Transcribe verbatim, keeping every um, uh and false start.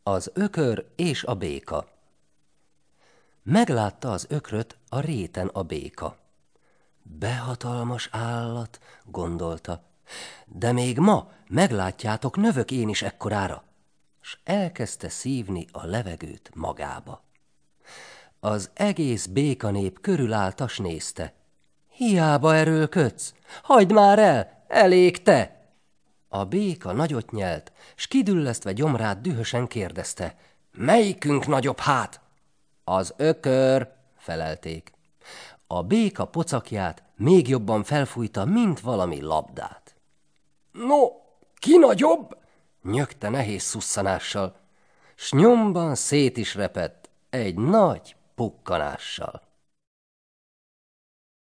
Az ökör és a béka. Meglátta az ökröt a réten a béka. Behatalmas állat, gondolta, de még ma meglátjátok, növök én is ekkorára, s elkezdte szívni a levegőt magába. Az egész békanép körülállta, s nézte. Hiába erőlködsz, hagyd már el, elég te! A béka nagyot nyelt, s kidüllesztve gyomrát dühösen kérdezte. Melyikünk nagyobb hát? Az ökör, felelték. A béka pocakját még jobban felfújta, mint valami labdát. No, ki nagyobb? Nyögte nehéz szusszanással, s nyomban szét is repett egy nagy pukkanással.